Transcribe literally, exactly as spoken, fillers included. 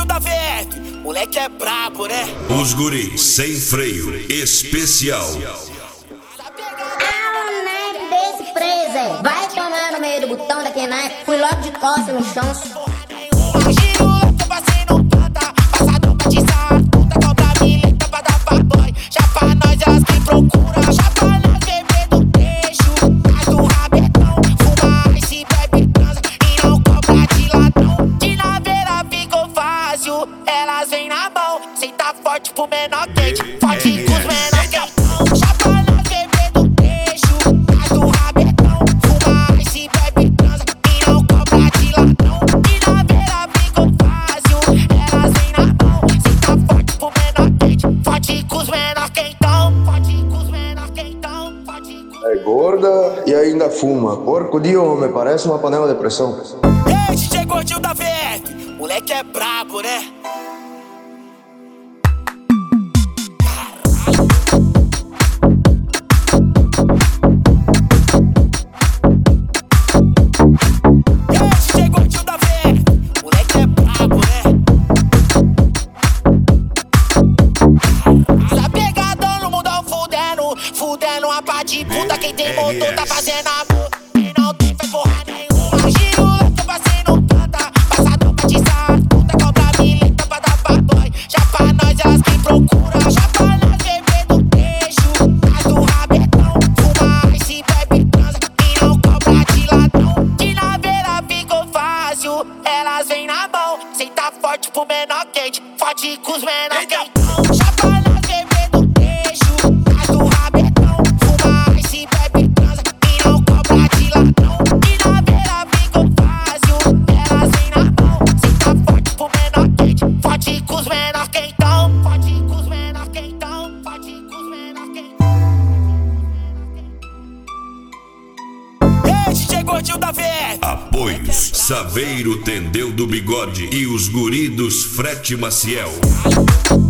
gordinho da V F, moleque é brabo, né? Os guris sem freio especial. Desse presa, vai tomar no meio do botão daquele naipe. Fui logo de costas no chão. Giro louco, passei no planta, passador pra tiçar, puta cobra mileta pra dar pra boy. Já pra nós elas que procura, já pra nós beber do peixe, traz do rabetão, fuma ice, bebe, transa e não cobra de ladrão. De naveira ficou fácil, elas vêm na mão, cê tá forte pro menor quente, forte com os menor quentão. Já pra nós beber do peixe, traz do rabetão, fuma ice, bebe, transa e não cobra de ladrão. De naveira ficou fácil, elas vêm na mão, cê tá forte pro menor quente, forte com os menor quentão, forte com os menor quentão, forte com... É gorda e ainda fuma. Porco de homem, parece uma panela de pressão. Ei, D J gordinho da V F, moleque é brabo, né? Ei, D J gordinho da V F, moleque é brabo, né? Tá pegadão no mundão fudendo, fudendo a pá de puta. Quem tem motor tá fazendo amor, quem não tem faz porra nenhuma. Giro louco, passei no planta, passador pra tiçar, puta cobra mileta pra dar pra boy. Já pra nós elas que procura, já pra nós beber do peixe, traz do rabetão, fuma ice, bebe, transa e não cobra de ladrão. De naveira ficou fácil, elas vêm na mão, cê tá forte pro menor quente, forte com os menor quentão. Já pra nós beber do peixe, traz do rabetão, fuma ice, bebe, transa e não cobra de ladrão. De naveira ficou fácil, elas vêm na mão, cê tá forte pro menor quente, forte com os menor quentão, forte com os menor quentão, forte com os menor quentão. Ei, D J gordinho da V F, Apoios Saveiro Tendeu do Bigode e os guri dos Frete Maciel.